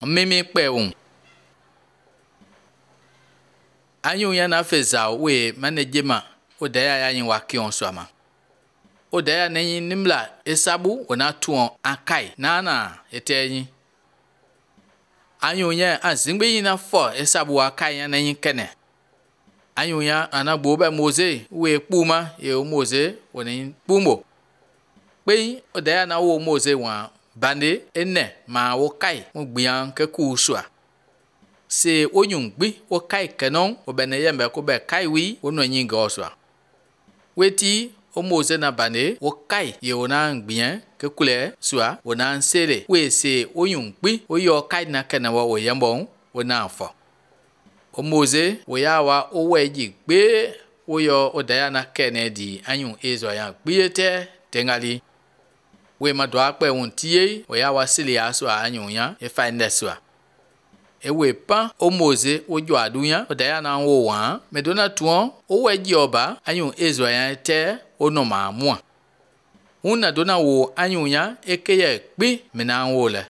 mimi kpeun anyu ya na feza we manejema odaya ya yin wakion swama odaya na yin nimla esabu ona tuon akai na eteyin anyu ya azingbe yin na fo esabu akai ya na yin kene anyu ya anagbo ba Mose we kpuma ye Mose woni kpumo pe odaya na wo Mose wa bande ene ma wo kai mo gbian ke ku swa se onyung gbi wo kai kenon wo bene yembe ko be kai wi wo no nyin go swa weti o Mose na bande wo kai ye wona gbian ke kule swa wona sele we se onyung gbi wo yo kai na kana wo yembon wo na fo o Mose wo ya wa o weji gbe wo yo odaya na Kennedy anyun ezo ya gbiete tengali we ma do akpe won tie wo ya wa sile aso anyun ya e find swa e we pa o Mose wo jo adunya odaya na wo wa me do na tuon o weji oba anyun ezo ya te o no ma mu una do na wo anyun ya ekeye gbi me na wo le